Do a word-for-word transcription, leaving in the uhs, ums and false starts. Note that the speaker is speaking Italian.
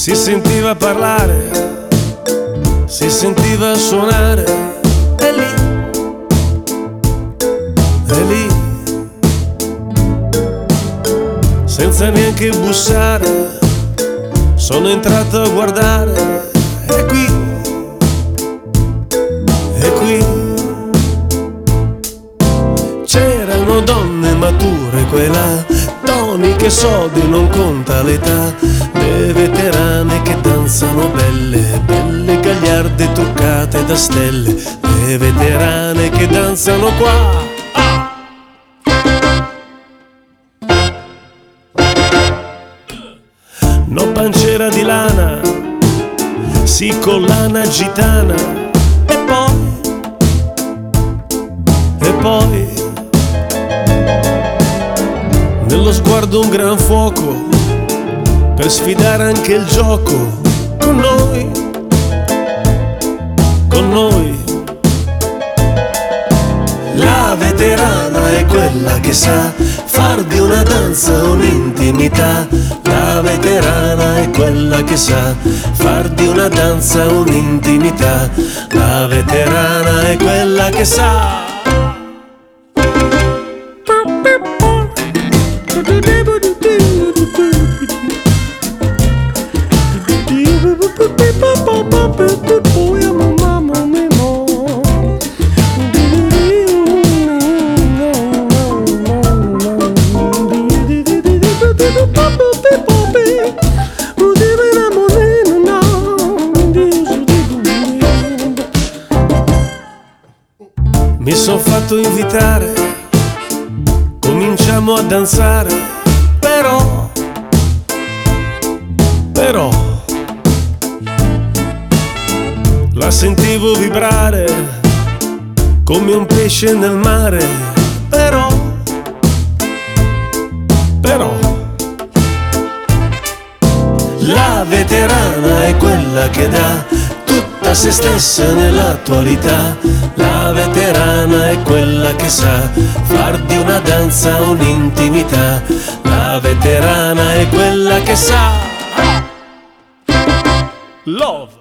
Si sentiva parlare, si sentiva suonare, e lì, e lì, senza neanche bussare, sono entrato a guardare, e qui, e qui, c'erano donne mature quella, toniche soldi non conta l'età, le veterane che danzano belle, belle gagliarde truccate da stelle, le veterane che danzano qua. No pancera di lana, sì collana gitana, e poi, e poi, nello sguardo un gran fuoco, per sfidare anche il gioco, con noi, con noi. La veterana è quella che sa far di una danza un'intimità. La veterana è quella che sa far di una danza un'intimità. La veterana è quella che sa. Mi son fatto invitare, cominciamo a danzare, però, però, la sentivo vibrare come un pesce nel mare, però, però, la veterana è quella che dà tutta se stessa nell'attualità. La veterana è quella che sa far di una danza un'intimità. La veterana è quella che sa. Love.